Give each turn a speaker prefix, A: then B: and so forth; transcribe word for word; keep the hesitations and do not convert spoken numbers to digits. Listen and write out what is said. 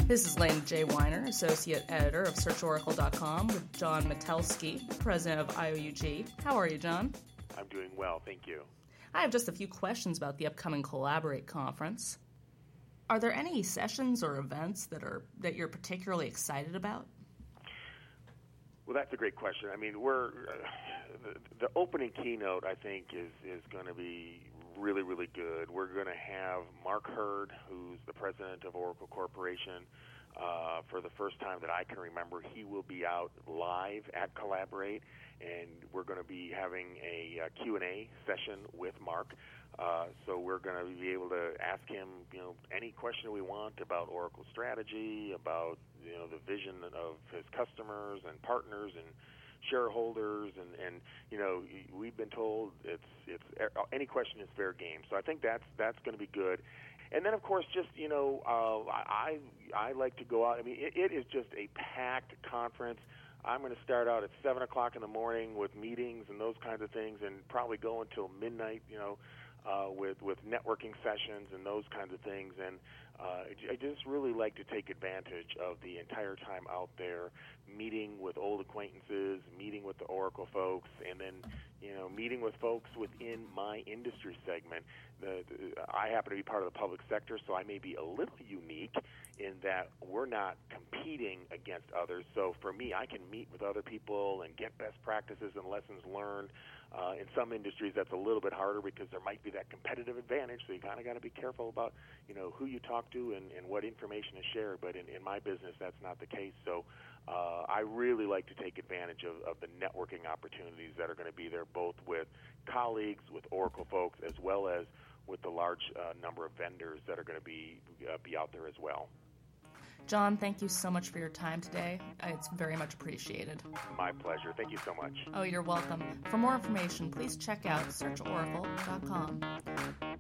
A: This is Lane J. Weiner, Associate Editor of Search Oracle dot com, with John Metelsky, President of I O U G. How are you, John?
B: I'm doing well, thank you.
A: I have just a few questions about the upcoming Collaborate conference. Are there any sessions or events that are that you're particularly excited about?
B: Well, that's a great question. I mean, we're uh, the, the opening keynote, I think, is is going to be really, really good. We're going to have Mark Hurd, who's the president of Oracle Corporation. Uh, for the first time that I can remember, he will be out live at Collaborate, and we're going to be having a, a Q and A session with Mark. Uh, so we're going to be able to ask him, you know, any question we want about Oracle strategy, about, you know, the vision of his customers and partners and shareholders, and, and you know, we've been told it's it's any question is fair game. So I think that's that's going to be good. And then, of course, just, you know, uh, I I like to go out. I mean, it, it is just a packed conference. I'm going to start out at seven o'clock in the morning with meetings and those kinds of things, and probably go until midnight, you know, uh, with with networking sessions and those kinds of things. And uh, I just really like to take advantage of the entire time out there, meeting with old acquaintances, meeting with the Oracle folks, and then, you know, meeting with folks within my industry segment. The, the, I happen to be part of the public sector, so I may be a little unique in that we're not competing against others. So for me, I can meet with other people and get best practices and lessons learned. Uh, in some industries, that's a little bit harder because there might be that competitive advantage, so you kind of got to be careful about, you know, who you talk to and, and what information is shared. But in, in my business, that's not the case. So uh, I really like to take advantage of, of the networking opportunities that are going to be there, both with colleagues, with Oracle folks, as well as with the large uh, number of vendors that are going to be uh, be out there as well.
A: John, thank you so much for your time today. It's very much appreciated.
B: My pleasure. Thank you so much.
A: Oh, you're welcome. For more information, please check out Search Oracle dot com.